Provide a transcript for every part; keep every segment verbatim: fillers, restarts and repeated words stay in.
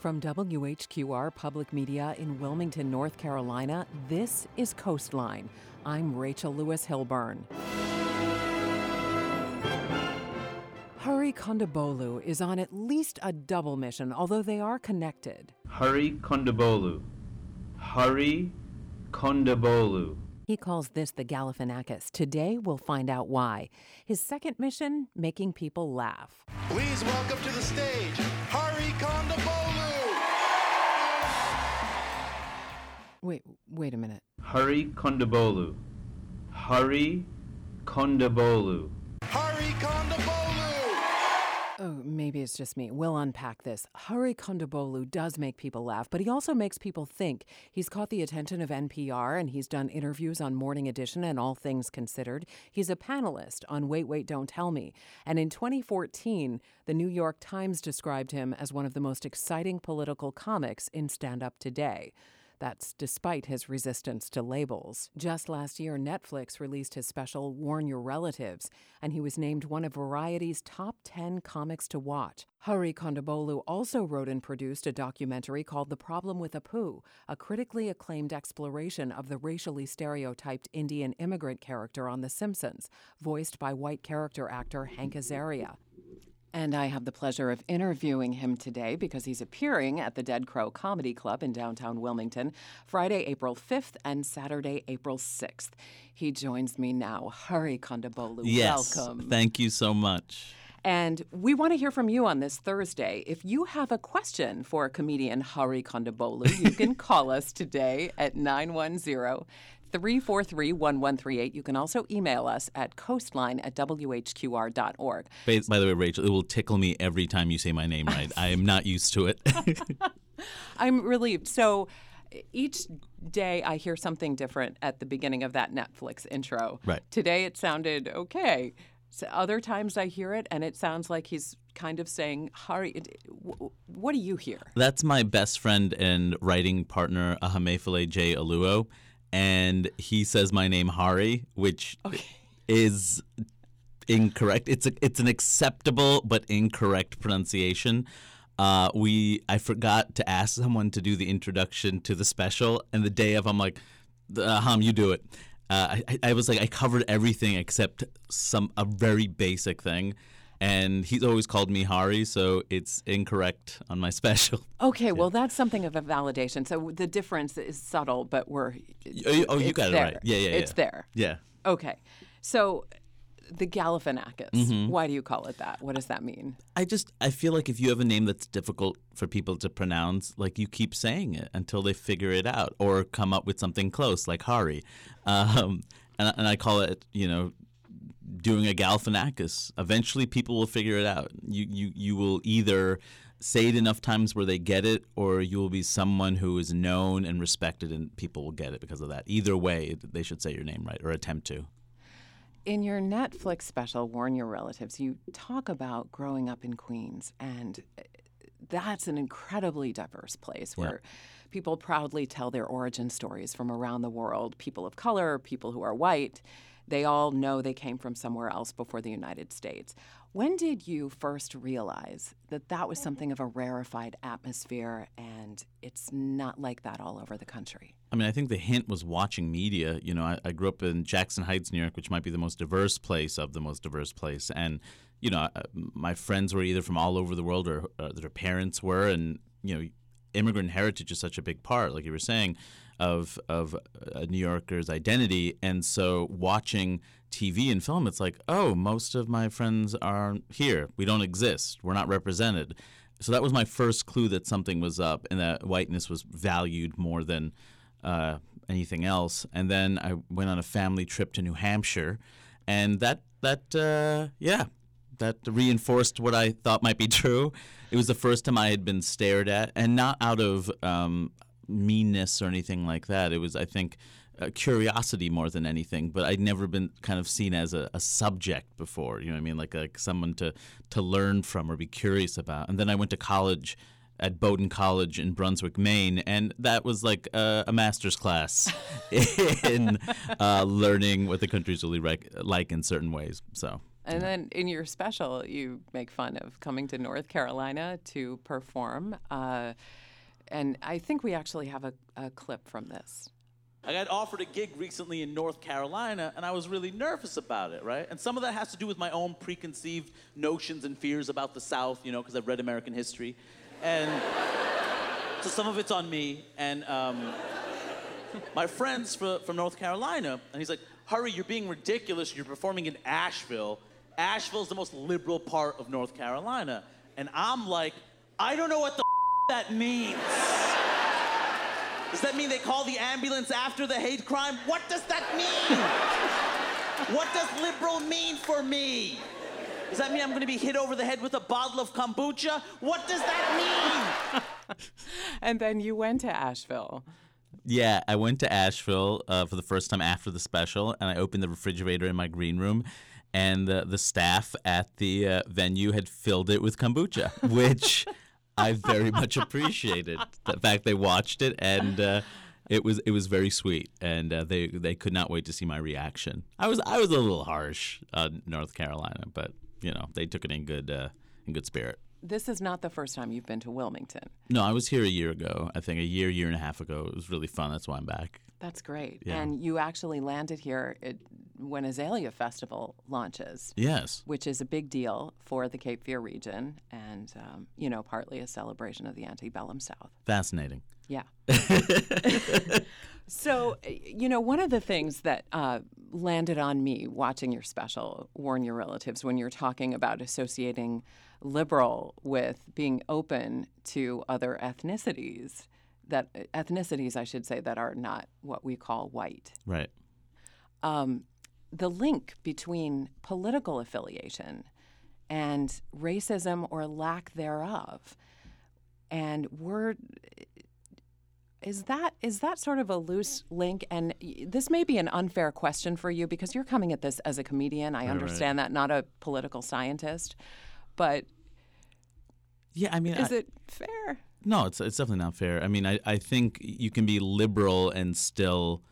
From W H Q R Public Media in Wilmington, North Carolina, this is Coastline. I'm Rachel Lewis Hilburn. Hari Kondabolu is on at least a double mission, although they are connected. Hari Kondabolu. Hari Kondabolu. He calls this the Galifianakis. Today, we'll find out why. His second mission, making people laugh. Please welcome to the stage, Hari Kondabolu. Wait, wait a minute. Hari Kondabolu. Hari Kondabolu. Hari Kondabolu. Oh, maybe it's just me. We'll unpack this. Hari Kondabolu does make people laugh, but he also makes people think. He's caught the attention of N P R, and he's done interviews on Morning Edition and All Things Considered. He's a panelist on Wait, Wait, Don't Tell Me. And in twenty fourteen, the New York Times described him as one of the most exciting political comics in stand-up today. That's despite his resistance to labels. Just last year, Netflix released his special Warn Your Relatives, and he was named one of Variety's top ten comics to watch. Hari Kondabolu also wrote and produced a documentary called The Problem with Apu, a critically acclaimed exploration of the racially stereotyped Indian immigrant character on The Simpsons, voiced by white character actor Hank Azaria. And I have the pleasure of interviewing him today because he's appearing at the Dead Crow Comedy Club in downtown Wilmington, Friday, April fifth and Saturday, April sixth. He joins me now. Hari Kondabolu, yes, welcome. Thank you so much. And we want to hear from you on this Thursday. If you have a question for comedian Hari Kondabolu, you can call us today at nine one zero, three four three, one one three eight. You can also email us at coastline at w h q r dot org. By, by the way, Rachel, it will tickle me every time you say my name right. I am not used to it. I'm relieved. So each day I hear something different at the beginning of that Netflix intro. Right. Today it sounded okay. So other times I hear it and it sounds like he's kind of saying, Hari, what do you hear? That's my best friend and writing partner, Ahamefule J. Aluo. And he says my name Hari, which okay. is incorrect. It's a, it's an acceptable but incorrect pronunciation. Uh, we I forgot to ask someone to do the introduction to the special, and the day of I'm like, Aham, you do it. Uh, I, I was like, I covered everything except some a very basic thing. And he's always called me Hari, so it's incorrect on my special. Okay, yeah. Well, that's something of a validation. So the difference is subtle, but we're Oh, oh you got there. it right. Yeah, yeah, yeah. It's there. Yeah. Okay. So the Galifianakis, mm-hmm. why do you call it that? What does that mean? I just, I feel like if you have a name that's difficult for people to pronounce, like you keep saying it until they figure it out or come up with something close, like Hari. Um, and, and I call it, you know, doing a Galifianakis. Eventually people will figure it out. You, you you will either say it enough times where they get it, or you will be someone who is known and respected and people will get it because of that. Either way, they should say your name right or attempt to. In your Netflix special, Warn Your Relatives, you talk about growing up in Queens, and that's an incredibly diverse place where yeah. people proudly tell their origin stories from around the world, people of color, people who are white. They all know they came from somewhere else before the United States. When did you first realize that that was something of a rarefied atmosphere and it's not like that all over the country? I mean, I think the hint was watching media. You know, I, I grew up in Jackson Heights, New York, which might be the most diverse place of the most diverse place. And, you know, my friends were either from all over the world or, or their parents were. And, you know, immigrant heritage is such a big part, like you were saying, of of a New Yorker's identity. And so watching T V and film, it's like, oh, most of my friends aren't here. We don't exist. We're not represented. So that was my first clue that something was up and that whiteness was valued more than uh, anything else. And then I went on a family trip to New Hampshire, and that, that uh, yeah, that reinforced what I thought might be true. It was the first time I had been stared at, and not out of um, meanness or anything like that. It was, I think, uh, curiosity more than anything. But I'd never been kind of seen as a, a subject before. You know what I mean? Like, like someone to to learn from or be curious about. And then I went to college at Bowdoin College in Brunswick, Maine, and that was like a, a master's class in uh, learning what the country's really rec- like in certain ways. So And then in your special, you make fun of coming to North Carolina to perform. Uh, and I think we actually have a, a clip from this. I got offered a gig recently in North Carolina, and I was really nervous about it, right? And some of that has to do with my own preconceived notions and fears about the South, you know, because I've read American history. And so some of it's on me. And um, my friend's fr- from North Carolina, and he's like, "Hurry, you're being ridiculous. You're performing in Asheville. Asheville's the most liberal part of North Carolina." And I'm like, I don't know what the f- that means. Does that mean they call the ambulance after the hate crime? What does that mean? What does liberal mean for me? Does that mean I'm going to be hit over the head with a bottle of kombucha? What does that mean? And then you went to Asheville. Yeah, I went to Asheville uh, for the first time after the special, and I opened the refrigerator in my green room, and uh, the staff at the uh, venue had filled it with kombucha, which I very much appreciated. The fact they watched it, and uh, it was it was very sweet, and uh, they they could not wait to see my reaction. I was I was a little harsh on North Carolina, but you know they took it in good uh, in good spirit. This is not the first time you've been to Wilmington. No, I was here a year ago. I think a year, year and a half ago. It was really fun. That's why I'm back. That's great. Yeah. And you actually landed here at, when Azalea Festival launches. Yes. Which is a big deal for the Cape Fear region and, um, you know, partly a celebration of the antebellum South. Fascinating. Yeah. So, you know, one of the things that uh, landed on me watching your special, Warn Your Relatives, when you're talking about associating liberal with being open to other ethnicities, that ethnicities, I should say, that are not what we call white. Right. Um, the link between political affiliation and racism or lack thereof. And we're... Is that is that sort of a loose link? And this may be an unfair question for you because you're coming at this as a comedian. I right, understand right. that, not a political scientist. But yeah, I mean, is I, it fair? No, it's it's definitely not fair. I mean, I, I think you can be liberal and still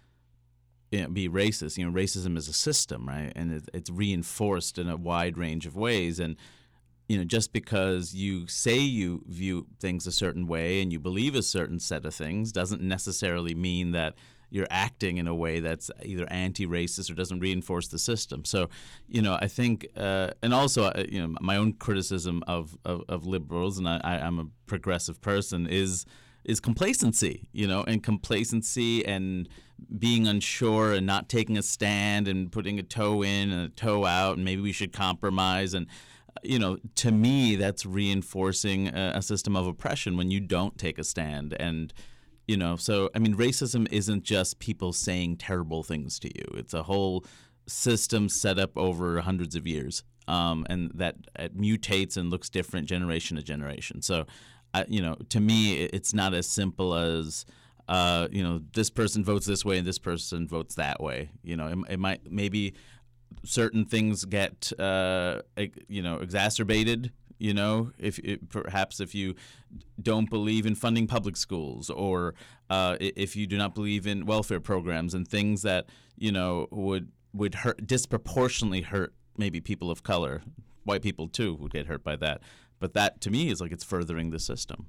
you know, be racist. You know, racism is a system, right? And it, it's reinforced in a wide range of ways. And you know, just because you say you view things a certain way and you believe a certain set of things doesn't necessarily mean that you're acting in a way that's either anti-racist or doesn't reinforce the system. So, you know, I think, uh, and also, uh, you know, my own criticism of, of, of liberals, and I, I, I'm a progressive person, is is complacency, you know, and complacency and being unsure and not taking a stand and putting a toe in and a toe out, and maybe we should compromise. And you know, to me, that's reinforcing a, a system of oppression when you don't take a stand. And, you know, so, I mean, racism isn't just people saying terrible things to you. It's a whole system set up over hundreds of years, um, and that it mutates and looks different generation to generation. So, I, you know, to me, it's not as simple as, uh, you know, this person votes this way and this person votes that way. You know, it, it might maybe certain things get uh, you know exacerbated. You know, if it, perhaps if you don't believe in funding public schools, or uh, if you do not believe in welfare programs and things that you know would would hurt disproportionately hurt maybe people of color, white people too would get hurt by that. But that to me is like it's furthering the system.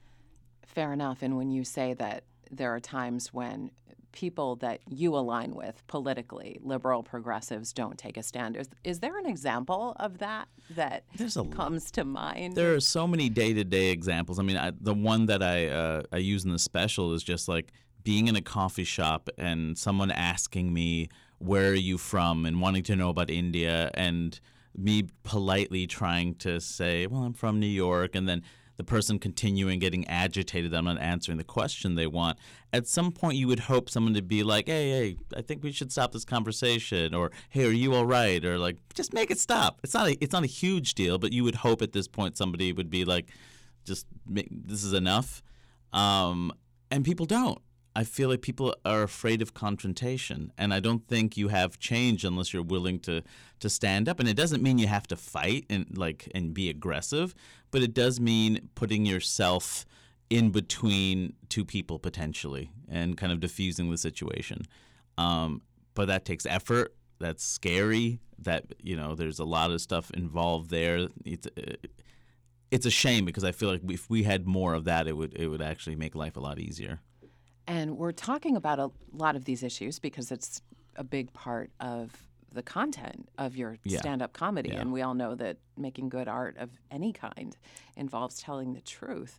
Fair enough. And when you say that there are times when people that you align with politically, liberal progressives, don't take a stand. Is, is there an example of that that There's a comes lot. to mind? There are so many day-to-day examples. I mean, I, the one that I uh, I use in the special is just like being in a coffee shop and someone asking me, where are you from, and wanting to know about India, and me politely trying to say, well, I'm from New York, and then the person continuing getting agitated that I'm not answering the question they want. At some point, you would hope someone to be like, hey, hey, I think we should stop this conversation, or hey, are you all right? Or like, just make it stop. It's not a, it's not a huge deal, but you would hope at this point somebody would be like, just make, this is enough. Um, and people don't. I feel like people are afraid of confrontation, and I don't think you have change unless you're willing to to stand up. And it doesn't mean you have to fight and like and be aggressive, but it does mean putting yourself in between two people potentially and kind of diffusing the situation. Um, but that takes effort. that's scary. That you know, there's a lot of stuff involved there. It's it's a shame because I feel like if we had more of that, it would it would actually make life a lot easier. And we're talking about a lot of these issues because it's a big part of the content of your Yeah. stand-up comedy. Yeah. And we all know that making good art of any kind involves telling the truth.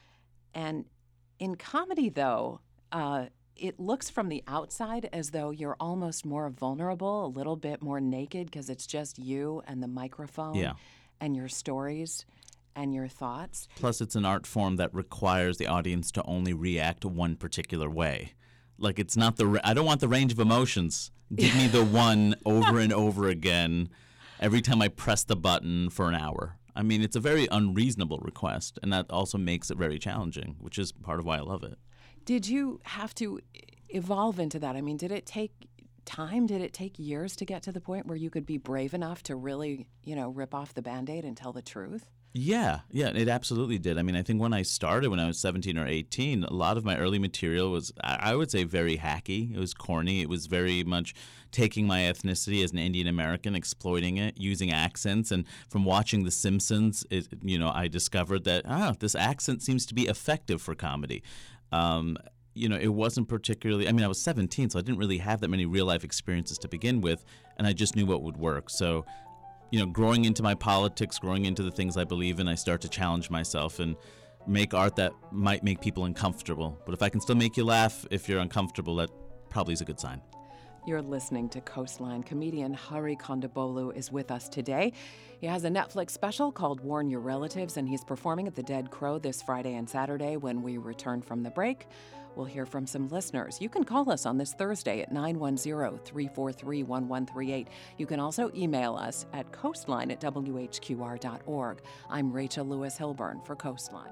And in comedy, though, uh, it looks from the outside as though you're almost more vulnerable, a little bit more naked because it's just you and the microphone Yeah. and your stories and your thoughts. Plus, it's an art form that requires the audience to only react one particular way. Like, it's not the, ra- I don't want the range of emotions. Give me the one over and over again every time I press the button for an hour. I mean, it's a very unreasonable request, and that also makes it very challenging, which is part of why I love it. Did you have to evolve into that? I mean, did it take time? Did it take years to get to the point where you could be brave enough to really, you know, rip off the Band-Aid and tell the truth? Yeah, yeah, it absolutely did. I mean, I think when I started, when I was seventeen or eighteen, a lot of my early material was, I I would say, very hacky. It was corny. It was very much taking my ethnicity as an Indian American, exploiting it, using accents. And from watching The Simpsons, it, you know, I discovered that, ah, this accent seems to be effective for comedy. Um, you know, it wasn't particularly, I mean, I was seventeen, so I didn't really have that many real-life experiences to begin with, and I just knew what would work. So, you know, growing into my politics, growing into the things I believe in, I start to challenge myself and make art that might make people uncomfortable. But if I can still make you laugh, if you're uncomfortable, that probably is a good sign. You're listening to Coastline. Comedian Hari Kondabolu is with us today. He has a Netflix special called Warn Your Relatives, and he's performing at the Dead Crow this Friday and Saturday when we return from the break. We'll hear from some listeners. You can call us on this Thursday at nine one zero, three four three, one one three eight. You can also email us at coastline at w h q r dot org. I'm Rachel Lewis Hilburn for Coastline.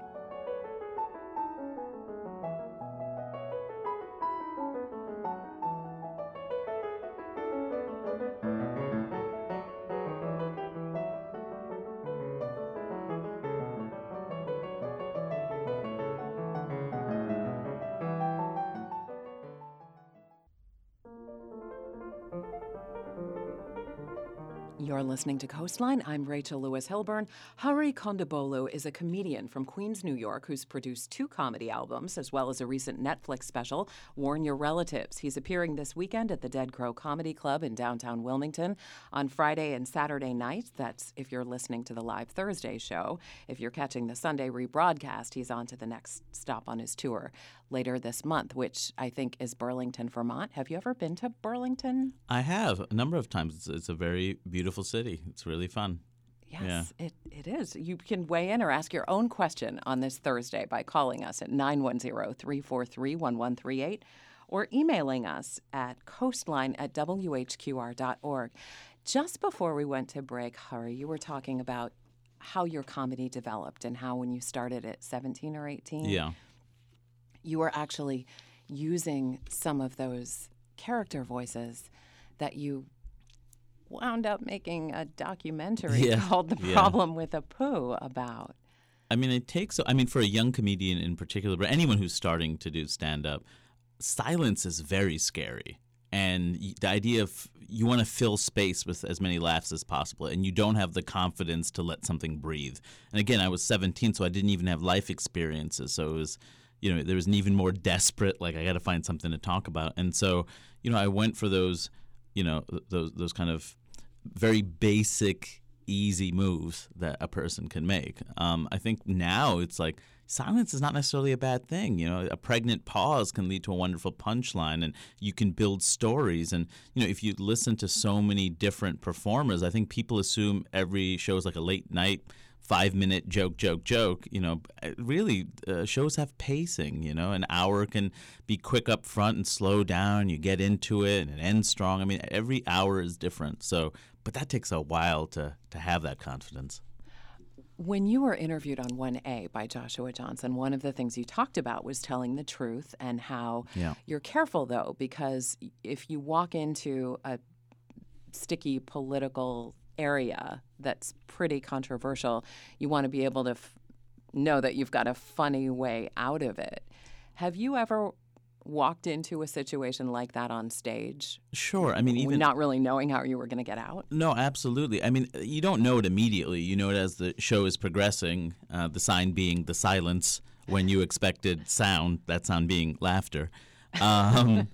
You're listening to Coastline. I'm Rachel Lewis Hilburn. Hari Kondabolu is a comedian from Queens, New York, who's produced two comedy albums, as well as a recent Netflix special, Warn Your Relatives. He's appearing this weekend at the Dead Crow Comedy Club in downtown Wilmington on Friday and Saturday nights. That's if you're listening to the live Thursday show. If you're catching the Sunday rebroadcast, he's on to the next stop on his tour later this month, which I think is Burlington, Vermont. Have you ever been to Burlington? I have a number of times. It's, it's a very beautiful city. It's really fun. Yes, Yeah. it, it is. You can weigh in or ask your own question on this Thursday by calling us at nine one zero, three four three, one one three eight or emailing us at coastline at w h q r dot org. Just before we went to break, Hari, you were talking about how your comedy developed and how when you started at seventeen or eighteen, Yeah. you were actually using some of those character voices that you wound up making a documentary Yeah, called The yeah. Problem with a Poo about. I mean, it takes, I mean, for a young comedian in particular, but anyone who's starting to do stand-up, silence is very scary. And y- the idea of you want to fill space with as many laughs as possible, and you don't have the confidence to let something breathe. And again, I was seventeen, so I didn't even have life experiences. So it was, you know, there was an even more desperate, like, I got to find something to talk about. And so, you know, I went for those, you know, th- those those kind of very basic, easy moves that a person can make. Um, I think now it's like silence is not necessarily a bad thing. You know, a pregnant pause can lead to a wonderful punchline, and you can build stories. And you know, if you listen to so many different performers, I think people assume every show is like a late night five-minute joke, joke, joke. You know, really, uh, shows have pacing. You know, an hour can be quick up front and slow down. You get into it and it ends strong. I mean, every hour is different. So, but that takes a while to to have that confidence. When you were interviewed on one A by Joshua Johnson, one of the things you talked about was telling the truth and how Yeah. you're careful, though, because if you walk into a sticky political area that's pretty controversial, you want to be able to f- know that you've got a funny way out of it. Have you ever walked into a situation like that on stage, Sure. I mean, even not really knowing how you were going to get out? No, absolutely. I mean, you don't know it immediately. You know it as the show is progressing, uh, the sign being the silence when you expected sound, that sound being laughter. Um,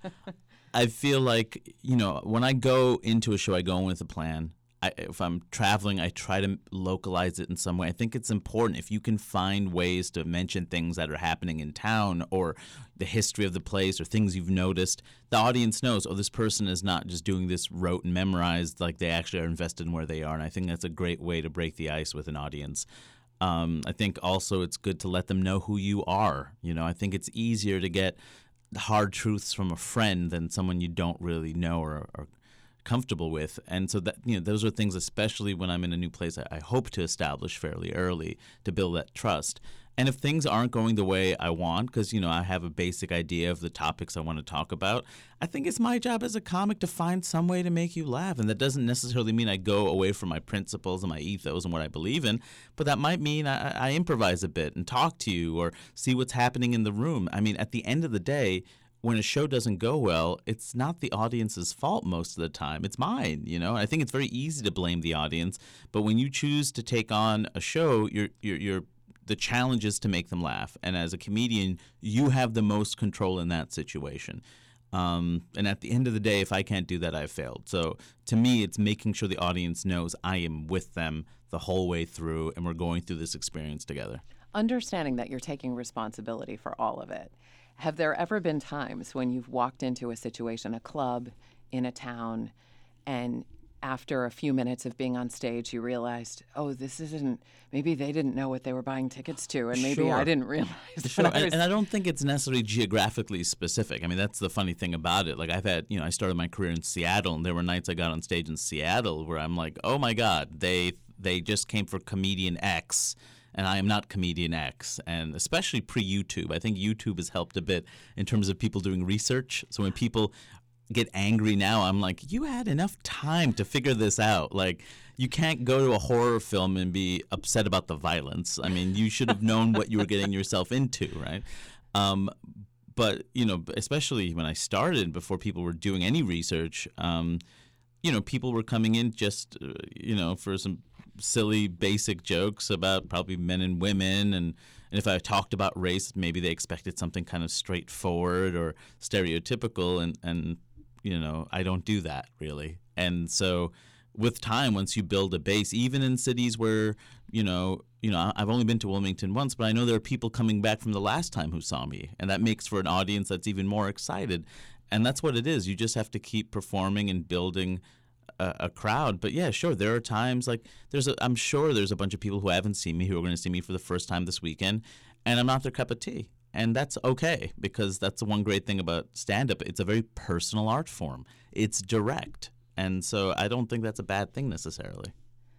I feel like, you know, when I go into a show, I go in with a plan. I, if I'm traveling, I try to localize it in some way. I think it's important if you can find ways to mention things that are happening in town or the history of the place or things you've noticed. The audience knows, oh, this person is not just doing this rote and memorized, like they actually are invested in where they are. And I think that's a great way to break the ice with an audience. Um, I think also it's good to let them know who you are. You know, I think it's easier to get hard truths from a friend than someone you don't really know or, or comfortable with. And so that, you know, those are things, especially when I'm in a new place, I, I hope to establish fairly early to build that trust. And if things aren't going the way I want, because, you know, I have a basic idea of the topics I want to talk about, I think it's my job as a comic to find some way to make you laugh. And that doesn't necessarily mean I go away from my principles and my ethos and what I believe in, but that might mean I, I improvise a bit and talk to you or see what's happening in the room. I mean, at the end of the day, when a show doesn't go well, it's not the audience's fault most of the time. It's mine, you know. I think it's very easy to blame the audience, but when you choose to take on a show, you're you're, you're the challenge is to make them laugh. And as a comedian, you have the most control in that situation. Um, and at the end of the day, if I can't do that, I've failed. So to me, it's making sure the audience knows I am with them the whole way through, and we're going through this experience together. Understanding that you're taking responsibility for all of it. Have there ever been times when you've walked into a situation, a club in a town, and after a few minutes of being on stage, you realized, oh, this isn't, maybe they didn't know what they were buying tickets to, and maybe Sure. I didn't realize. Sure, I and, was- and I don't think it's necessarily geographically specific. I mean, that's the funny thing about it. Like, I've had, you know, I started my career in Seattle, and there were nights I got on stage in Seattle where I'm like, oh my God, they they just came for comedian X, and I am not comedian X. And especially pre-YouTube, I think YouTube has helped a bit in terms of people doing research. So when people get angry now, I'm like, you had enough time to figure this out. Like, you can't go to a horror film and be upset about the violence. I mean, you should have known what you were getting yourself into, right? Um, but, you know, especially when I started, before people were doing any research, um, you know, people were coming in just, uh, you know, for some silly basic jokes about probably men and women, and, and if I talked about race, maybe they expected something kind of straightforward or stereotypical, and, and you know, I don't do that really. And so with time, once you build a base, even in cities where, you know, you know, I've only been to Wilmington once, but I know there are people coming back from the last time who saw me, and that makes for an audience that's even more excited. And that's what it is. You just have to keep performing and building a, a crowd. But yeah, sure, there are times like there's a, I'm sure there's a bunch of people who haven't seen me who are going to see me for the first time this weekend, and I'm not their cup of tea. And that's okay, because that's the one great thing about stand-up. It's a very personal art form. It's direct. And so I don't think that's a bad thing necessarily.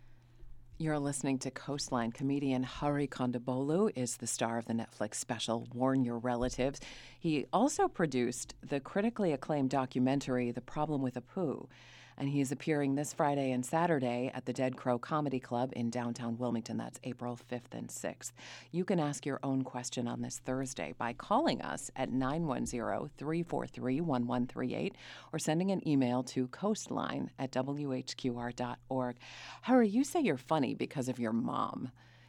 You're listening to Coastline. Comedian Hari Kondabolu is the star of the Netflix special Warn Your Relatives. He also produced the critically acclaimed documentary The Problem with Apu, and he's appearing this Friday and Saturday at the Dead Crow Comedy Club in downtown Wilmington. That's April fifth and sixth. You can ask your own question on this Thursday by calling us at nine one zero, three four three, one one three eight or sending an email to coastline at w h q r dot org. Hari, you say you're funny because of your mom.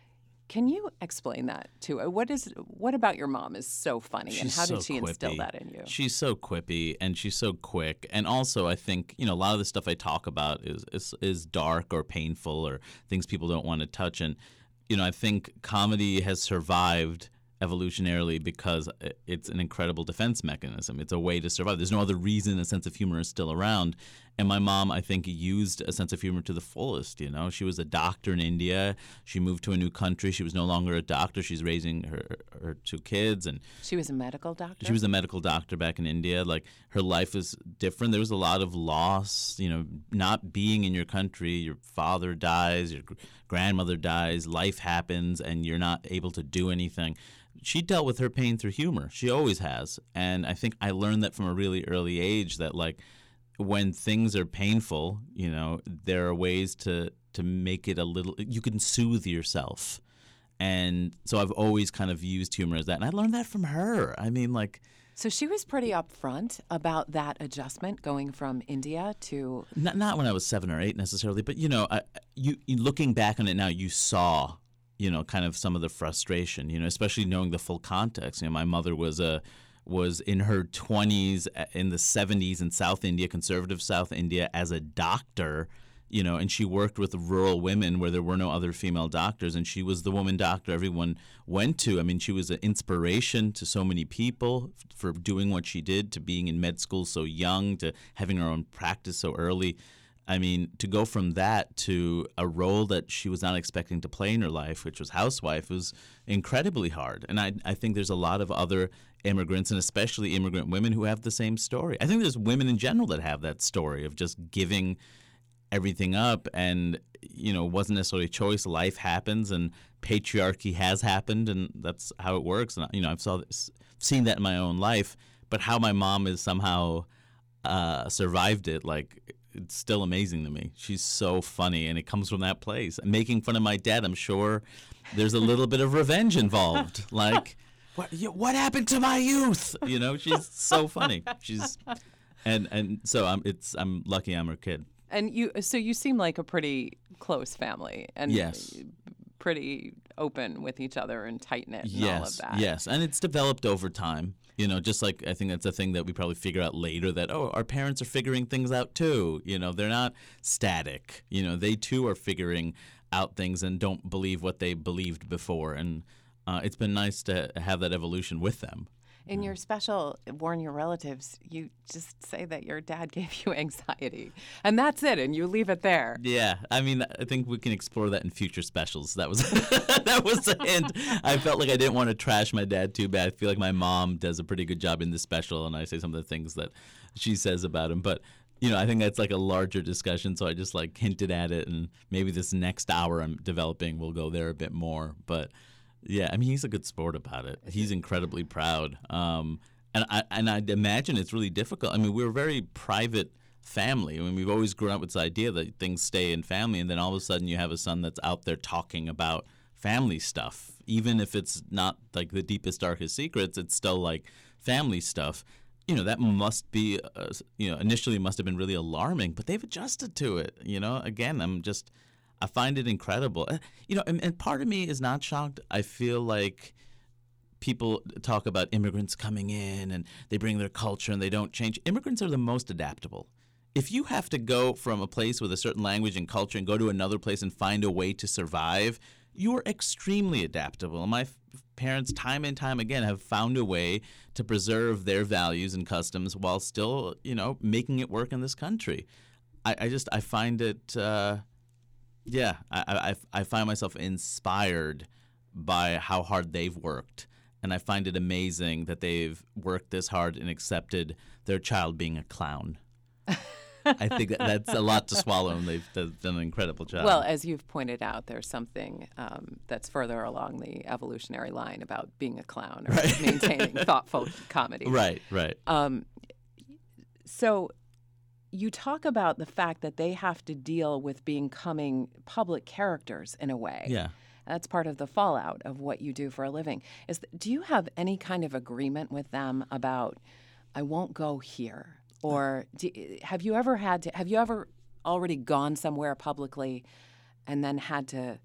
Can you explain that to her? What is what about your mom is so funny, and She's how did so she instill quippy. that in you? She's so quippy, and she's so quick. And also, I think, you know, a lot of the stuff I talk about is is, is dark or painful or things people don't want to touch. And, you know, I think comedy has survived evolutionarily because it's an incredible defense mechanism. It's a way to survive. There's no other reason a sense of humor is still around. And my mom, I think, used a sense of humor to the fullest. You know, she was a doctor in India. She moved to a new country. She was no longer a doctor. She's raising her, her two kids. And She was a medical doctor? she was a medical doctor back in India. Like, her life was different. There was a lot of loss, you know, not being in your country. Your father dies, your gr- grandmother dies, life happens, and you're not able to do anything. She dealt with her pain through humor. She always has. And I think I learned that from a really early age, that, like, when things are painful, you know, there are ways to, to make it a little – you can soothe yourself. And so I've always kind of used humor as that. And I learned that from her. I mean, like, So she was pretty upfront about that adjustment going from India to. Not, not when I was seven or eight necessarily, but you know, I, you, you looking back on it now, you saw, you know, kind of some of the frustration, you know, especially knowing the full context. You know, my mother was a was in her twenties in the seventies in South India, conservative South India, as a doctor. You know, and she worked with rural women where there were no other female doctors, and she was the woman doctor everyone went to. I mean, she was an inspiration to so many people for doing what she did, to being in med school so young, to having her own practice so early. I mean, to go from that to a role that she was not expecting to play in her life, which was housewife, was incredibly hard. And I, I think there's a lot of other immigrants, and especially immigrant women, who have the same story. I think there's women in general that have that story of just giving everything up, and you know, wasn't necessarily a choice. Life happens, and patriarchy has happened, and that's how it works. And you know, I've saw this, seen that in my own life. But how my mom has somehow uh, survived it, like, it's still amazing to me. She's so funny, and it comes from that place. Making fun of my dad, I'm sure there's a little bit of revenge involved. Like, what what happened to my youth? You know, she's so funny. She's and and so I'm it's I'm lucky I'm her kid. And you, so you seem like a pretty close family, and yes, pretty open with each other and tight knit, and yes, all of that. Yes, and it's developed over time. You know, just like I think that's a thing that we probably figure out later, that oh, our parents are figuring things out too. You know, they're not static. You know, they too are figuring out things and don't believe what they believed before. And uh, it's been nice to have that evolution with them. In your special, Warn Your Relatives, you just say that your dad gave you anxiety. And that's it, and you leave it there. Yeah. I mean, I think we can explore that in future specials. That was that was a hint. I felt like I didn't want to trash my dad too bad. I feel like my mom does a pretty good job in this special, and I say some of the things that she says about him. But, you know, I think that's like a larger discussion, so I just like hinted at it, and maybe this next hour I'm developing will go there a bit more. But yeah, I mean, he's a good sport about it. He's incredibly proud. Um, and I and I'd imagine it's really difficult. I mean, we're a very private family. I mean, we've always grown up with this idea that things stay in family, and then all of a sudden you have a son that's out there talking about family stuff. Even if it's not like the deepest, darkest secrets, it's still like family stuff. You know, that must be, uh, you know, initially must have been really alarming, but they've adjusted to it. You know, again, I'm just... I find it incredible. You know, and, and part of me is not shocked. I feel like people talk about immigrants coming in and they bring their culture and they don't change. Immigrants are the most adaptable. If you have to go from a place with a certain language and culture and go to another place and find a way to survive, you are extremely adaptable. My f- parents, time and time again, have found a way to preserve their values and customs while still, you know, making it work in this country. I, I just, I find it... Uh, Yeah, I, I, I find myself inspired by how hard they've worked. And I find it amazing that they've worked this hard and accepted their child being a clown. I think that that's a lot to swallow, and they've, they've done an incredible job. Well, as you've pointed out, there's something um, that's further along the evolutionary line about being a clown or right. maintaining thoughtful comedy. Right, right. Um, so... You talk about the fact that they have to deal with becoming public characters in a way. Yeah. That's part of the fallout of what you do for a living. Is th- do you have any kind of agreement with them about, I won't go here? Or do, have you ever had to, have you ever already gone somewhere publicly and then had to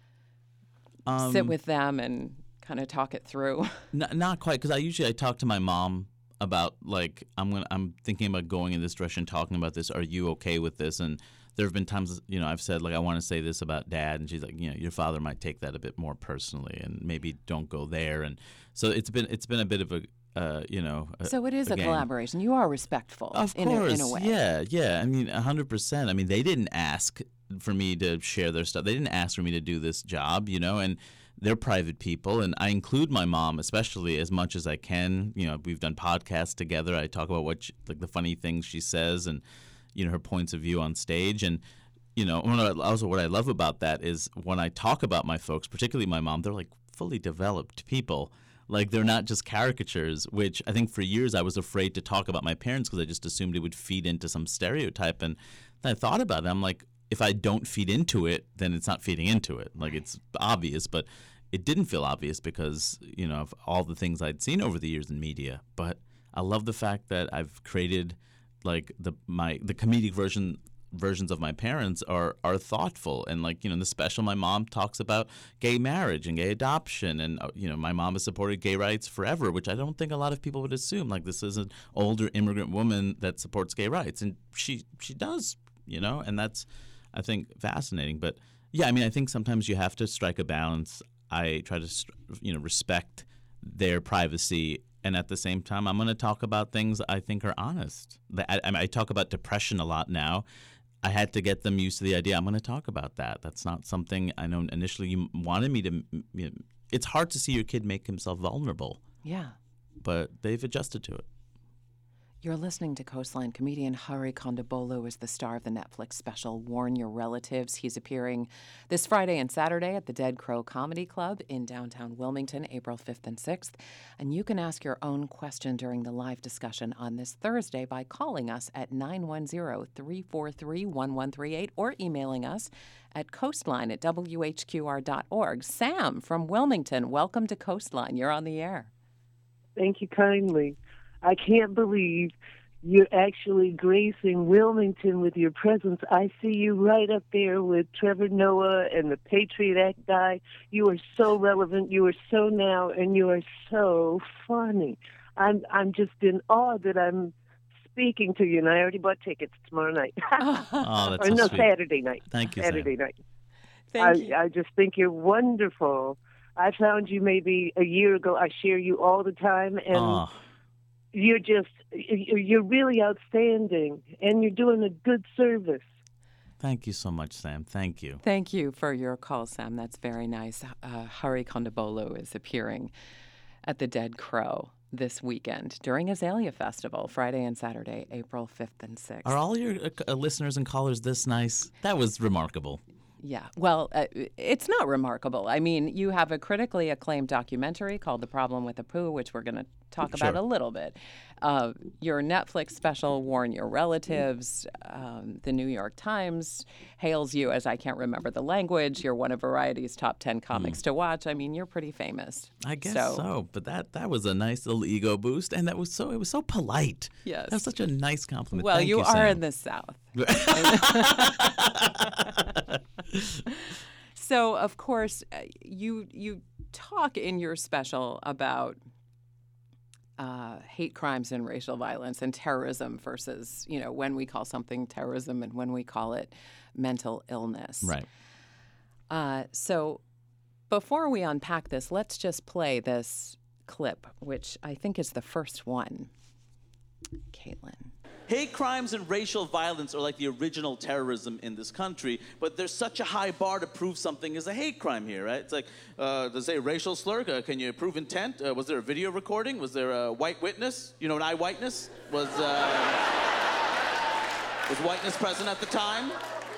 um, sit with them and kind of talk it through? N- not quite, because I usually I talk to my mom about like I'm gonna I'm thinking about going in this direction, talking about this. Are you okay with this? And there have been times, you know, I've said like I want to say this about Dad, and she's like, you know, your father might take that a bit more personally, and maybe don't go there. And so it's been it's been a bit of a uh, you know. A, so it is a, a collaboration. You are respectful, of in course, a, in a way. Yeah, yeah. I mean, a hundred percent. I mean, they didn't ask for me to share their stuff. They didn't ask for me to do this job, you know, and. They're private people, and I include my mom especially as much as I can. You know, we've done podcasts together. I talk about what she, like the funny things she says, and you know her points of view on stage. And you know, also what I love about that is when I talk about my folks, particularly my mom, they're like fully developed people. Like they're not just caricatures. Which I think for years I was afraid to talk about my parents because I just assumed it would feed into some stereotype. And then I thought about it. I'm like, if I don't feed into it, then it's not feeding into it. Like it's obvious, but it didn't feel obvious because, you know, of all the things I'd seen over the years in media. But I love the fact that I've created like the my the comedic version versions of my parents are are thoughtful, and like, you know, in the special my mom talks about gay marriage and gay adoption, and uh, you know, my mom has supported gay rights forever, which I don't think a lot of people would assume. Like, this is an older immigrant woman that supports gay rights, and she she does, you know, and that's, I think, fascinating. But yeah, I mean, I think sometimes you have to strike a balance. I try to, you know, respect their privacy, and at the same time, I'm going to talk about things I think are honest. I, I, I talk about depression a lot now. I had to get them used to the idea I'm going to talk about that. That's not something I know initially you wanted me to. You know, it's hard to see your kid make himself vulnerable. Yeah. But they've adjusted to it. You're listening to Coastline. Comedian Hari Kondabolu is the star of the Netflix special Warn Your Relatives. He's appearing this Friday and Saturday at the Dead Crow Comedy Club in downtown Wilmington, April fifth and sixth. And you can ask your own question during the live discussion on this Thursday by calling us at nine one zero, three four three, one one three eight or emailing us at coastline at w h q r dot org. Sam from Wilmington, welcome to Coastline. You're on the air. Thank you kindly. I can't believe you're actually gracing Wilmington with your presence. I see you right up there with Trevor Noah and the Patriot Act guy. You are so relevant. You are so now, and you are so funny. I'm I'm just in awe that I'm speaking to you, and I already bought tickets tomorrow night. Oh, that's or so no, sweet. Saturday night. Thank you, Saturday Sam. night. Thank I, you. I just think you're wonderful. I found you maybe a year ago. I share you all the time, and Oh. you're just, you're really outstanding, and you're doing a good service. Thank you so much, Sam. Thank you. Thank you for your call, Sam. That's very nice. Uh, Hari Kondabolu is appearing at the Dead Crow this weekend during Azalea Festival, Friday and Saturday, April fifth and sixth. Are all your uh, uh, listeners and callers this nice? That was remarkable. Yeah, well, uh, it's not remarkable. I mean, you have a critically acclaimed documentary called The Problem with the Poo, which we're going to talk about Sure. a little bit. Uh, your Netflix special, Warn Your Relatives. Um, the New York Times hails you as, I can't remember the language, you're one of Variety's top ten comics to watch. I mean, you're pretty famous. I guess so. But that that was a nice little ego boost, and that was so it was so polite. Yes. That was such a nice compliment. Well, Thank you, you are Sam. in the South. So, of course, uh, you you talk in your special about uh, hate crimes and racial violence and terrorism versus, you know, when we call something terrorism and when we call it mental illness. Right. Uh, so, before we unpack this, let's just play this clip, which I think is the first one. Caitlin. Hate crimes and racial violence are like the original terrorism in this country, but there's such a high bar to prove something is a hate crime here, right? It's like, uh, does it say racial slur? Uh, can you prove intent? Uh, was there a video recording? Was there a white witness? You know, an eyewitness? Was, uh, was whiteness present at the time?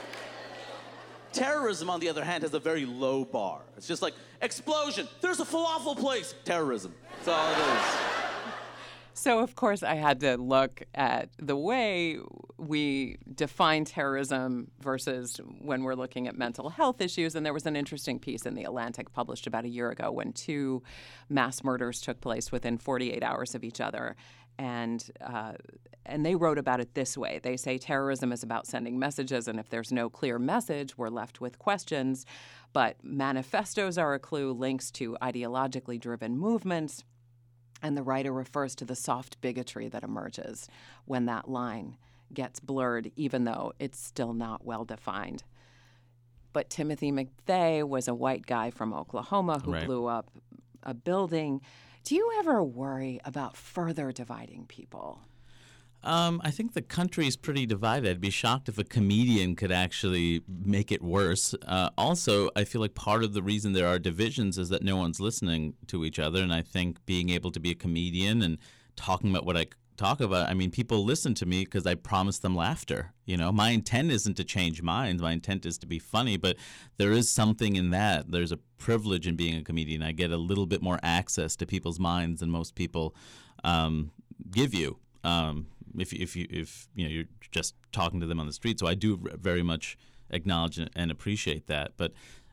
Terrorism, on the other hand, has a very low bar. It's just like, explosion, there's a falafel place. Terrorism. That's all it is. So, of course, I had to look at the way we define terrorism versus when we're looking at mental health issues. And there was an interesting piece in The Atlantic published about a year ago when two mass murders took place within forty-eight hours of each other. And uh, and they wrote about it this way. They say terrorism is about sending messages, and if there's no clear message, we're left with questions. But manifestos are a clue, links to ideologically driven movements. And the writer refers to the soft bigotry that emerges when that line gets blurred, even though it's still not well defined. But Timothy McVeigh was a white guy from Oklahoma who Right. blew up a building. Do you ever worry about further dividing people? Um, I think the country is pretty divided. I'd be shocked if a comedian could actually make it worse. Uh, also, I feel like part of the reason there are divisions is that no one's listening to each other. And I think being able to be a comedian and talking about what I talk about, I mean, people listen to me because I promise them laughter. You know, my intent isn't to change minds. My intent is to be funny. But there is something in that. There's a privilege in being a comedian. I get a little bit more access to people's minds than most people um, give you. Um, if if you if you know you're just talking to them on the street, so I do very much acknowledge and appreciate that. But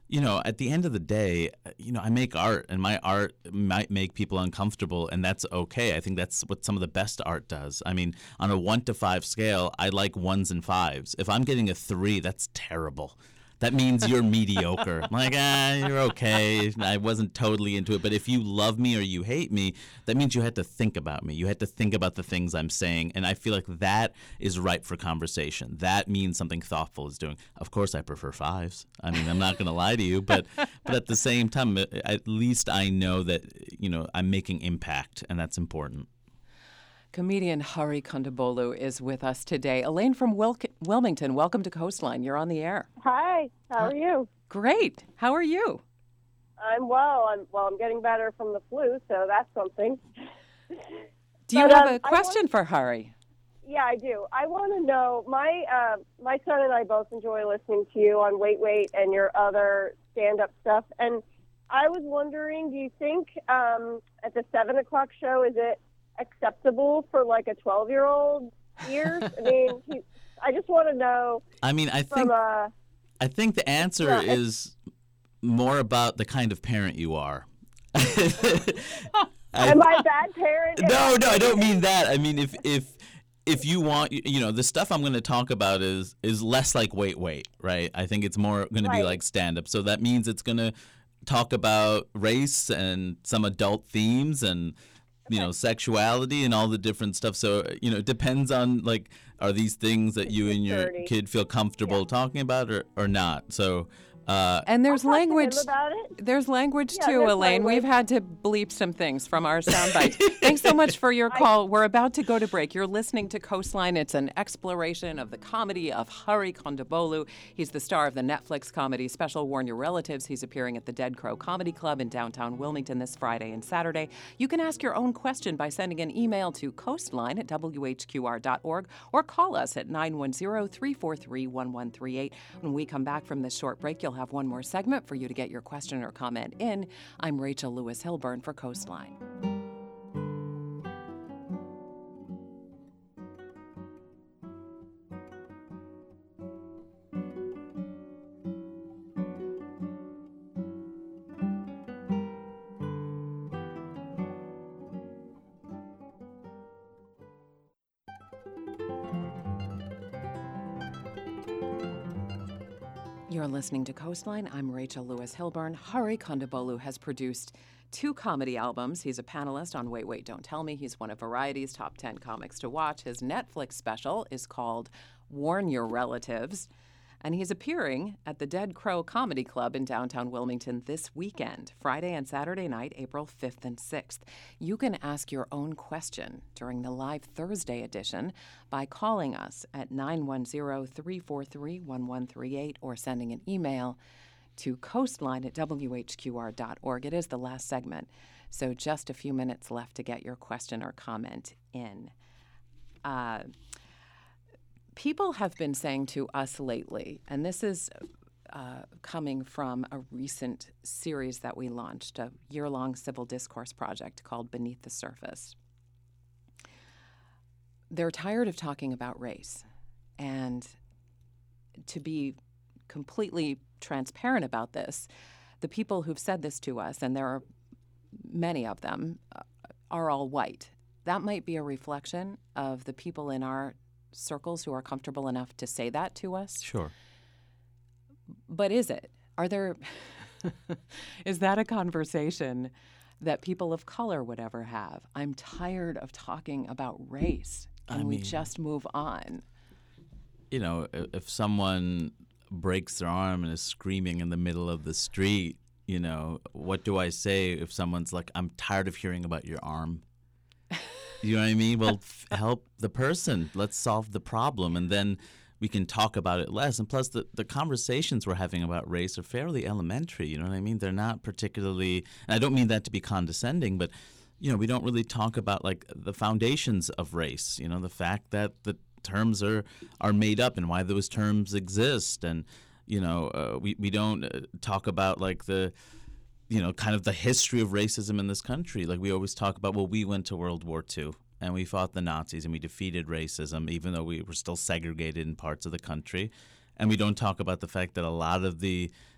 you know, at the end of the day, you know, I make art, and my art might make people uncomfortable, and that's okay. I think that's what some of the best art does. I mean, on a one to five scale, I like ones and fives. If I'm getting a three, that's terrible. That means you're mediocre. I'm like, ah, you're okay. I wasn't totally into it. But if you love me or you hate me, that means you had to think about me. You had to think about the things I'm saying. And I feel like that is ripe for conversation. That means something thoughtful is doing. Of course, I prefer fives. I mean, I'm not going to lie to you. But but at the same time, at least I know that, you know, I'm making impact, and that's important. Comedian Hari Kondabolu is with us today. Elaine from Wil- Wilmington, welcome to Coastline. You're on the air. Hi, how are you? Great. How are you? I'm well. I'm well. I'm getting better from the flu, so that's something. Do you But, have um, a question want, for Hari? Yeah, I do. I want to know. My uh, my son and I both enjoy listening to you on Wait Wait and your other stand-up stuff. And I was wondering, do you think um, at the seven o'clock show is it acceptable for like a twelve-year-old ears? I mean, he, I just want to know. I mean, I from think a, I think the answer Yeah, it's- is more about the kind of parent you are. am I a bad parent? No, no, I don't mean that. I mean, if if if you want, you know, the stuff I'm going to talk about is is less like Wait Wait, right? I think it's more going to be Right. like stand up. So that means it's going to talk about race and some adult themes and, you know, sexuality and all the different stuff. So, you know, it depends on, like, are these things that you and your Maturity. kid feel comfortable talking about or, or not? So, uh, And there's I'll talk to him language. about it. There's language Yeah, too, there's Elaine. language. We've had to bleep some things from our soundbite. Thanks so much for your call. We're about to go to break. You're listening to Coastline. It's an exploration of the comedy of Hari Kondabolu. He's the star of the Netflix comedy special Warn Your Relatives. He's appearing at the Dead Crow Comedy Club in downtown Wilmington this Friday and Saturday. You can ask your own question by sending an email to coastline at w h q r dot org or call us at nine one zero, three four three, one one three eight. When we come back from this short break, you'll have one more segment for you to get your question or comment in. I'm Rachel Lewis Hilburn for Coastline. You're listening to Coastline. I'm Rachel Lewis Hilburn. Hari Kondabolu has produced two comedy albums. He's a panelist on Wait, Wait, Don't Tell Me. He's one of Variety's top ten comics to watch. His Netflix special is called Warn Your Relatives. And he's appearing at the Dead Crow Comedy Club in downtown Wilmington this weekend, Friday and Saturday night, April fifth and sixth. You can ask your own question during the live Thursday edition by calling us at nine one zero, three four three, one one three eight or sending an email to coastline at w h q r dot org. It is the last segment, so just a few minutes left to get your question or comment in. Uh, People have been saying to us lately, and this is uh, coming from a recent series that we launched, a year-long civil discourse project called Beneath the Surface. They're tired of talking about race. And to be completely transparent about this, the people who've said this to us, and there are many of them, uh, are all white. That might be a reflection of the people in our circles who are comfortable enough to say that to us. sure. But is it? Are there, is that a conversation that people of color would ever have? I'm tired of talking about race. Can I we mean- just move on? You know, i- if someone breaks their arm and is screaming in the middle of the street, you know, what do I say if someone's like, I'm tired of hearing about your arm? You know what I mean? Well, f- help the person. Let's solve the problem, and then we can talk about it less. And plus, the, the conversations we're having about race are fairly elementary. You know what I mean? They're not particularly, and I don't mean that to be condescending, but, you know, we don't really talk about, like, the foundations of race, you know, the fact that the terms are, are made up and why those terms exist. And, you know, uh, we, we don't uh, talk about, like, the... you know, kind of the history of racism in this country. Like, we always talk about, well, we went to World War Two and we fought the Nazis and we defeated racism, even though we were still segregated in parts of the country. And we don't talk about the fact that a lot of the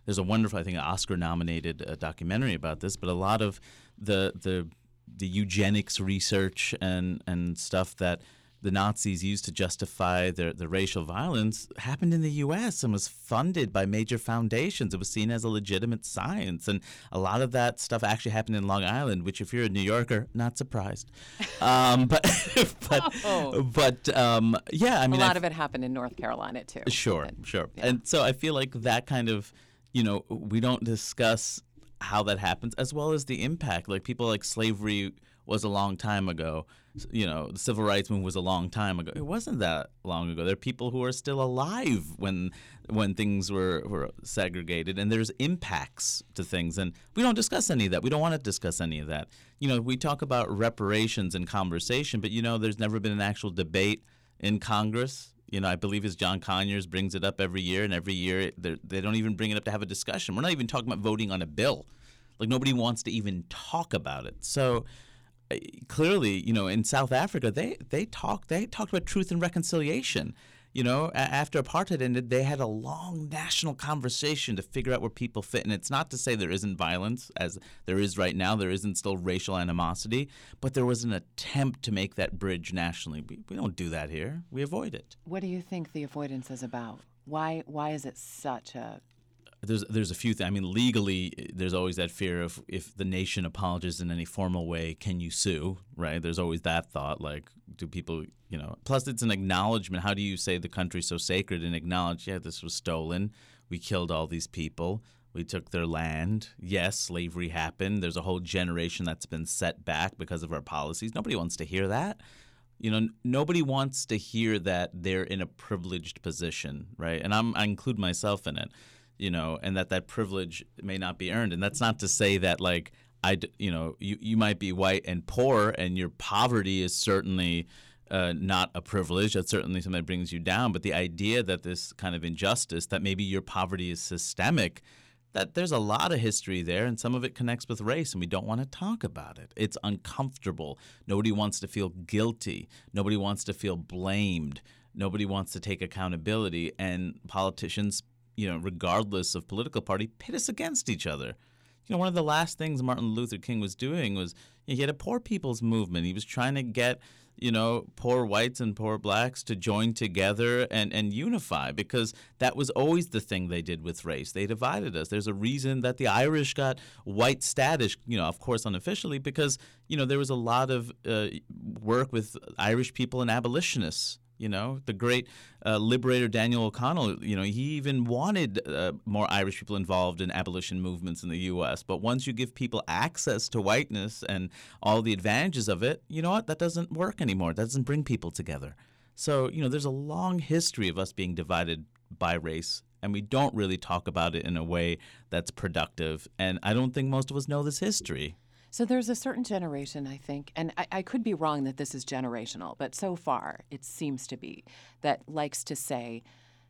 there's a wonderful, I think, Oscar-nominated uh, documentary about this, but a lot of the the the eugenics research and, and stuff that the Nazis used to justify their, the racial violence happened in the U S and was funded by major foundations. It was seen as a legitimate science. And a lot of that stuff actually happened in Long Island, which if you're a New Yorker, not surprised. Um, but, but, Oh. but um, yeah, I mean. a lot I, of it happened in North Carolina, too. Sure, But, sure. yeah. And so I feel like that kind of, you know, we don't discuss how that happens as well as the impact. Like people like slavery was a long time ago. You know, the civil rights movement was a long time ago. It wasn't that long ago. There are people who are still alive when when things were, were segregated, and there's impacts to things. And we don't discuss any of that. We don't want to discuss any of that. You know, we talk about reparations in conversation, but, you know, there's never been an actual debate in Congress. You know, I believe it's John Conyers brings it up every year, and every year they don't even bring it up to have a discussion. We're not even talking about voting on a bill. Like, nobody wants to even talk about it. So uh, clearly, you know, in South Africa, they they talked they talked about truth and reconciliation. You know, a- after apartheid ended, they had a long national conversation to figure out where people fit. And it's not to say there isn't violence, as there is right now. There isn't still racial animosity. But there was an attempt to make that bridge nationally. We, we don't do that here. We avoid it. What do you think the avoidance is about? Why why is it such a There's there's a few things. I mean, legally, there's always that fear of if the nation apologizes in any formal way, can you sue, right? There's always that thought, like, do people, you know. Plus, it's an acknowledgement. How do you say the country's so sacred and acknowledge, yeah, this was stolen. We killed all these people. We took their land. Yes, slavery happened. There's a whole generation that's been set back because of our policies. Nobody wants to hear that. You know, n- nobody wants to hear that they're in a privileged position, right? And I'm, I include myself in it. You know, and that that privilege may not be earned. And that's not to say that, like, I, d- you know, you, you might be white and poor and your poverty is certainly uh, not a privilege. That's certainly something that brings you down. But the idea that this kind of injustice, that maybe your poverty is systemic, that there's a lot of history there, and some of it connects with race, and we don't want to talk about it. It's uncomfortable. Nobody wants to feel guilty. Nobody wants to feel blamed. Nobody wants to take accountability. And politicians, you know, regardless of political party, pit us against each other. You know, one of the last things Martin Luther King was doing was, you know, he had a poor people's movement. He was trying to get, you know, poor whites and poor blacks to join together and, and unify, because that was always the thing they did with race. They divided us. There's a reason that the Irish got white status, you know, of course unofficially, because, you know, there was a lot of uh, work with Irish people and abolitionists. You know, the great uh, liberator Daniel O'Connell, you know, he even wanted uh, more Irish people involved in abolition movements in the U S. But once you give people access to whiteness and all the advantages of it, you know what? That doesn't work anymore. That doesn't bring people together. So, you know, there's a long history of us being divided by race, and we don't really talk about it in a way that's productive. And I don't think most of us know this history. So there's a certain generation, I think, and I, I could be wrong that this is generational, but so far it seems to be, that likes to say,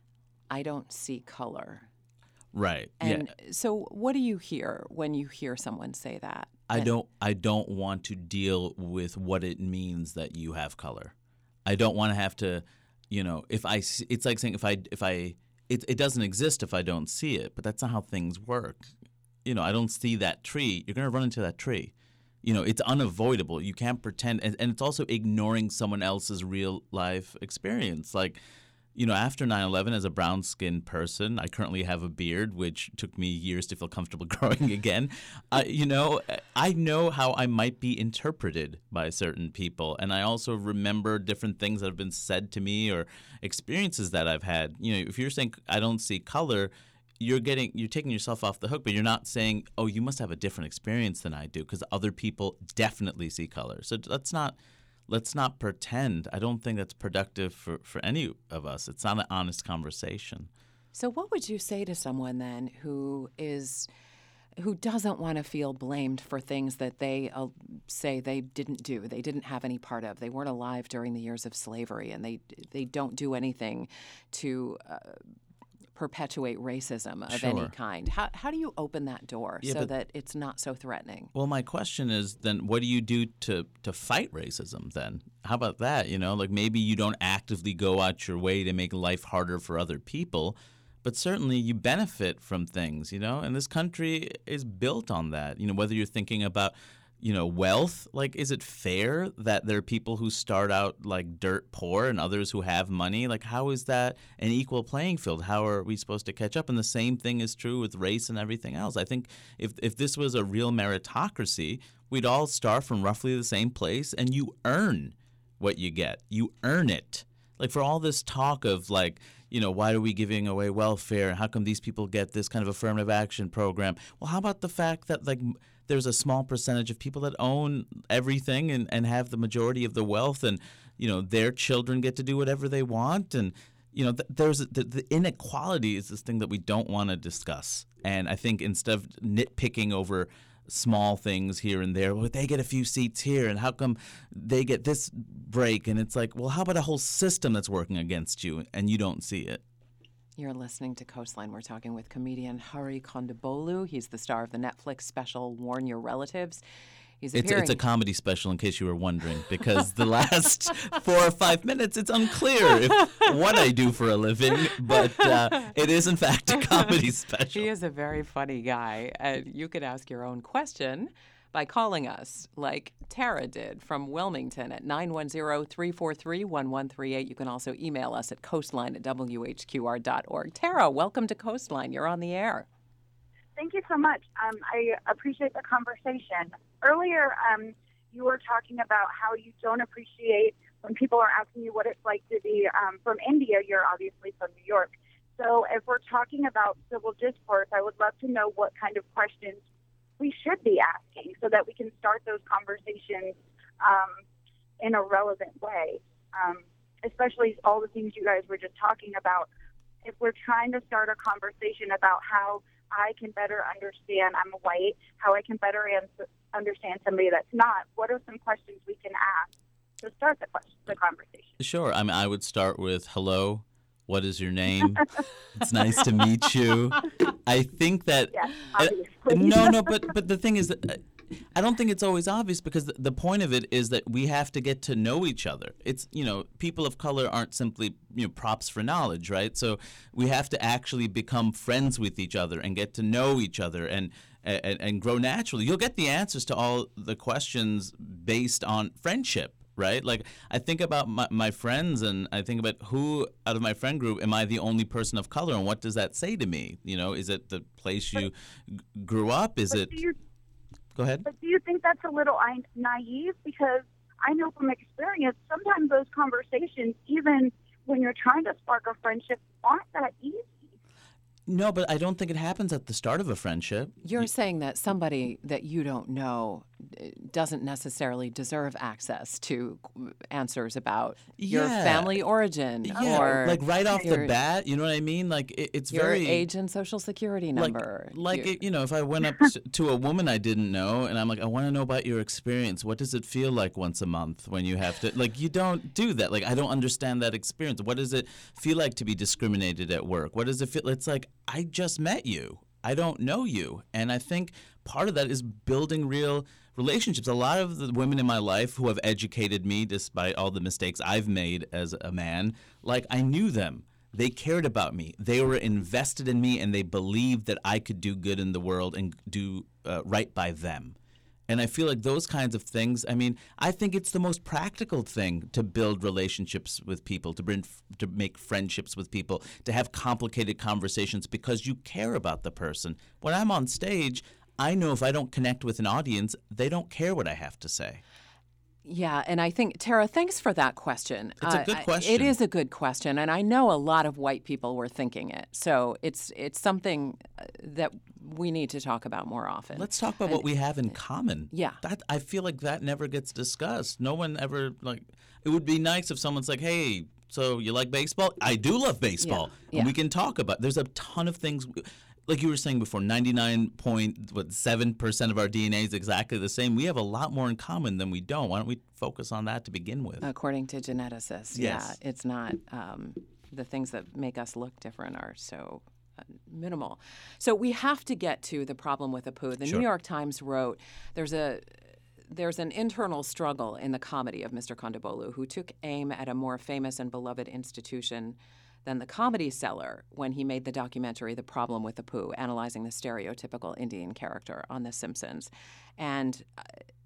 I don't see color. Right. And yeah. so what do you hear when you hear someone say that? I And- don't I don't want to deal with what it means that you have color. I don't want to have to, you know, if I see, it's like saying if I if I it, it doesn't exist if I don't see it, but that's not how things work. You know, I don't see that tree, you're going to run into that tree. You know, it's unavoidable. You can't pretend. And, and it's also ignoring someone else's real life experience. Like, you know, after nine eleven, as a brown-skinned person, I currently have a beard, which took me years to feel comfortable growing again. Uh, you know, I know how I might be interpreted by certain people. And I also remember different things that have been said to me or experiences that I've had. You know, if you're saying I don't see color, you're getting you're taking yourself off the hook, but you're not saying, oh, you must have a different experience than I do, because other people definitely see color. So let's not let's not pretend. I don't think that's productive for, for any of us. It's not an honest conversation. So what would you say to someone then who is who doesn't want to feel blamed for things that they uh, say they didn't do, they didn't have any part of, they weren't alive during the years of slavery, and they they don't do anything to uh, perpetuate racism of any Sure. kind? How how do you open that door Yeah, so but- that it's not so threatening? Well, my question is then what do you do to, to fight racism then? How about that? You know, like maybe you don't actively go out your way to make life harder for other people, but certainly you benefit from things, you know, and this country is built on that. You know, whether you're thinking about, you know, wealth, like, is it fair that there are people who start out like dirt poor and others who have money? Like, how is that an equal playing field? How are we supposed to catch up? And the same thing is true with race and everything else. I think if if this was a real meritocracy, we'd all start from roughly the same place, and you earn what you get. You earn it. Like, for all this talk of, like, you know, why are we giving away welfare? How come these people get this kind of affirmative action program? Well, how about the fact that, like, there's a small percentage of people that own everything and, and have the majority of the wealth, and, you know, their children get to do whatever they want. And, you know, th- there's the, the inequality is this thing that we don't want to discuss. And I think instead of nitpicking over small things here and there, well, they get a few seats here, and how come they get this break? And it's like, well, how about a whole system that's working against you and you don't see it? You're listening to Coastline. We're talking with comedian Hari Kondabolu. He's the star of the Netflix special Warn Your Relatives. He's It's, appearing... it's a comedy special, in case you were wondering, because the last four or five minutes, it's unclear if, what I do for a living, but uh, it is, in fact, a comedy special. He is a very funny guy, and you could ask your own question by calling us, like Tara did from Wilmington at nine one zero, three four three, one one three eight. You can also email us at coastline at w h q r dot org. Tara, welcome to Coastline. You're on the air. Thank you so much. Um, I appreciate the conversation. Earlier, um, you were talking about how you don't appreciate when people are asking you what it's like to be um, from India. You're obviously from New York. So if we're talking about civil discourse, I would love to know what kind of questions we should be asking so that we can start those conversations um, in a relevant way, um, especially all the things you guys were just talking about. If we're trying to start a conversation about how I can better understand, I'm white, how I can better answer, understand somebody that's not, what are some questions we can ask to start the, question, the conversation? Sure. I mean, I would start with, hello, what is your name? It's nice to meet you. I think that... Yes, uh, obviously. no, no, but, but the thing is that... Uh, I don't think it's always obvious, because the, the point of it is that we have to get to know each other. It's, you know, people of color aren't simply, you know, props for knowledge, right? So we have to actually become friends with each other and get to know each other and, and, and grow naturally. You'll get the answers to all the questions based on friendship, right? Like, I think about my, my friends, and I think about who out of my friend group am I the only person of color, and what does that say to me? You know, is it the place you g- grew up? Is it... Go ahead. But do you think that's a little naive? Because I know from experience, sometimes those conversations, even when you're trying to spark a friendship, aren't that easy. No, but I don't think it happens at the start of a friendship. You're saying that somebody that you don't know doesn't necessarily deserve access to answers about your Yeah. family origin Yeah, or like right off your, the bat, you know what I mean? Like it, it's your very age and social security like, number. like You- it, you know, if I went up s- to a woman I didn't know and I'm like, I want to know about your experience. What does it feel like once a month when you have to? Like, you don't do that. Like, I don't understand that experience. What does it feel like to be discriminated at work? What does it feel? It's like, I just met you. I don't know you, and I think part of that is building real relationships. A lot of the women in my life who have educated me, despite all the mistakes I've made as a man, like, I knew them. They cared about me. They were invested in me, and they believed that I could do good in the world and do uh, right by them. And I feel like those kinds of things, I mean, I think it's the most practical thing to build relationships with people, to bring, to make friendships with people, to have complicated conversations because you care about the person. When I'm on stage, I know if I don't connect with an audience, they don't care what I have to say. Yeah, and I think, Tara, thanks for that question. It's a Uh, good I- question. It is a good question, and I know a lot of white people were thinking it. So it's it's something uh, that we need to talk about more often. Let's talk about what we have in common. Yeah. That I feel like that never gets discussed. No one ever, like, it would be nice if someone's like, hey, so you like baseball? I do love baseball. Yeah, And yeah. we can talk about, there's a ton of things, like you were saying before, ninety-nine point seven percent of our D N A is exactly the same. We have a lot more in common than we don't. Why don't we focus on that to begin with? According to geneticists, Yes. yeah, it's not um, the things that make us look different are so uh, minimal. So we have to get to the problem with Apu. The Sure. New York Times wrote there's a there's an internal struggle in the comedy of Mister Kondabolu, who took aim at a more famous and beloved institution than the Comedy Cellar when he made the documentary The Problem with Apu, analyzing the stereotypical Indian character on The Simpsons. And uh,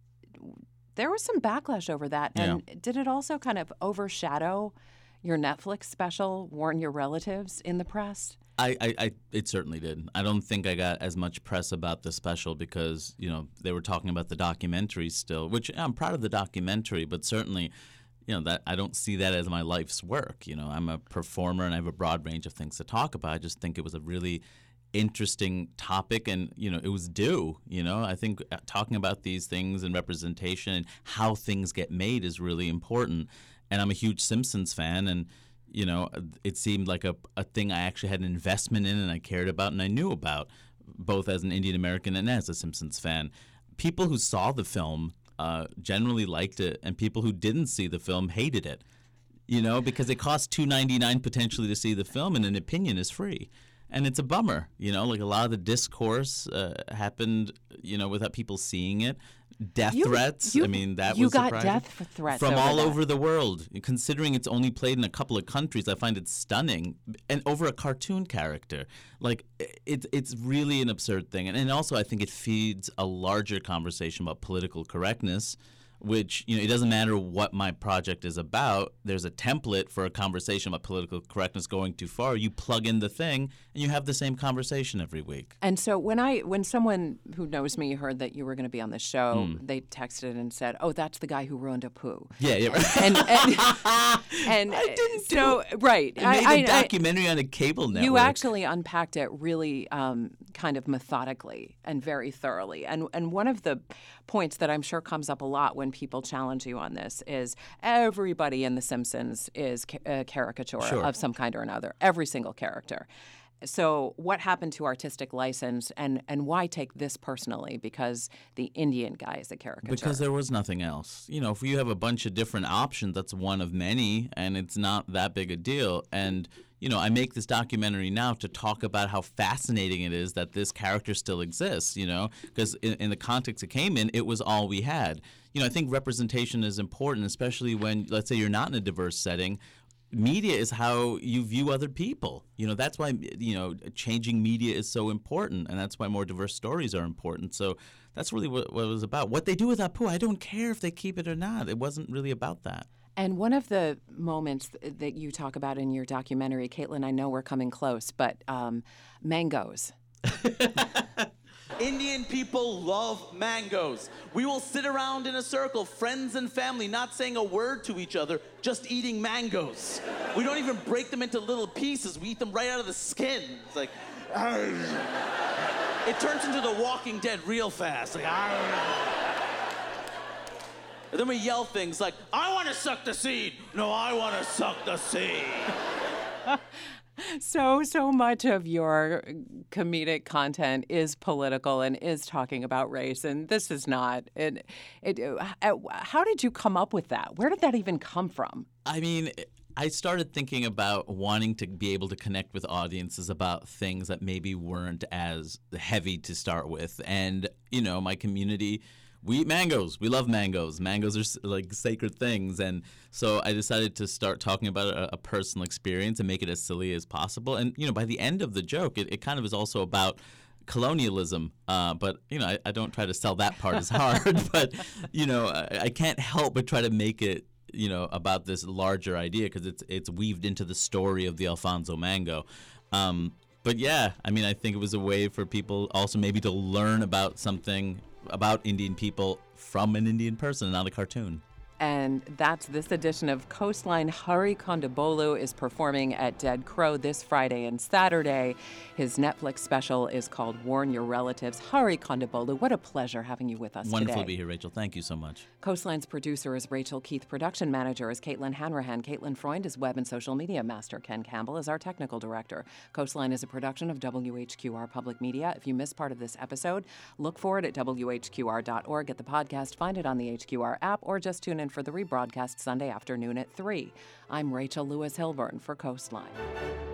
there was some backlash over that. And Yeah. did it also kind of overshadow your Netflix special, Warn Your Relatives, in the press? I, I, I, it certainly did. I don't think I got as much press about the special because, you know, they were talking about the documentary still, which I'm proud of the documentary, but certainly, you know, that I don't see that as my life's work. You know, I'm a performer and I have a broad range of things to talk about. I just think it was a really interesting topic and, you know, it was due. You know, I think talking about these things and representation and how things get made is really important. And I'm a huge Simpsons fan, and you know, it seemed like a, a thing I actually had an investment in and I cared about and I knew about, both as an Indian American and as a Simpsons fan. People who saw the film uh, generally liked it, and people who didn't see the film hated it, you know, because it costs two dollars and ninety-nine cents potentially to see the film, and an opinion is free. And it's a bummer, you know, like a lot of the discourse uh, happened, you know, without people seeing it. Death You- threats, you- I mean, that you was got surprising. death f- threats From over all that. over the world. Considering it's only played in a couple of countries, I find it stunning. And over a cartoon character. Like, it, it's really an absurd thing. And, and also, I think it feeds a larger conversation about political correctness, which, you know, it doesn't matter what my project is about. There's a template for a conversation about political correctness going too far. You plug in the thing, and you have the same conversation every week. And so when I when someone who knows me heard that you were going to be on the show, Hmm. they texted and said, "Oh, that's the guy who ruined Apu." Yeah, yeah. Right. And and, and I didn't do so right. I made a I- I- documentary on a cable network. You actually unpacked it really um, kind of methodically and very thoroughly. And and one of the points that I'm sure comes up a lot when people challenge you on this is everybody in The Simpsons is ca- a caricature Sure. of some kind or another. Every single character. So what happened to artistic license, and, and why take this personally? Because the Indian guy is a caricature. Because there was nothing else. You know, if you have a bunch of different options, that's one of many, and it's not that big a deal. And, you know, I make this documentary now to talk about how fascinating it is that this character still exists, you know, because in, in the context it came in, it was all we had. You know, I think representation is important, especially when, let's say, you're not in a diverse setting. Media is how you view other people. You know, that's why, you know, changing media is so important, and that's why more diverse stories are important. So that's really what, what it was about. What they do with Apu, I don't care if they keep it or not. It wasn't really about that. And one of the moments th- that you talk about in your documentary, Caitlin, I know we're coming close, but um, mangoes. Indian people love mangoes. We will sit around in a circle, friends and family, not saying a word to each other, just eating mangoes. We don't even break them into little pieces. We eat them right out of the skin. It's like, "Argh." It turns into The Walking Dead real fast. Like, "Argh." And then we yell things like, I want to suck the seed. No, I want to suck the seed. So, so much of your comedic content is political and is talking about race, and this is not. It, it, uh, how did you come up with that? Where did that even come from? I mean, I started thinking about wanting to be able to connect with audiences about things that maybe weren't as heavy to start with. And, you know, my community, we eat mangoes. We love mangoes. Mangoes are s- like sacred things. And so I decided to start talking about a, a personal experience and make it as silly as possible. And, you know, by the end of the joke, it, it kind of is also about colonialism. Uh, but, you know, I, I don't try to sell that part as hard. But, you know, I, I can't help but try to make it, you know, about this larger idea because it's it's weaved into the story of the Alfonso mango. Um, but yeah, I mean, I think it was a way for people also maybe to learn about something about Indian people from an Indian person, not a cartoon. And that's this edition of Coastline. Hari Kondabolu is performing at Dead Crow this Friday and Saturday. His Netflix special is called Warn Your Relatives. Hari Kondabolu, what a pleasure having you with us Wonderful today. to be here, Rachel. Thank you so much. Coastline's producer is Rachel Keith. Production manager is Caitlin Hanrahan. Caitlin Freund is web and social media master. Ken Campbell is our technical director. Coastline is a production of W H Q R Public Media. If you missed part of this episode, look for it at W H Q R dot org. Get the podcast, find it on the H Q R app, or just tune in for the rebroadcast Sunday afternoon at three. I'm Rachel Lewis Hilburn for Coastline.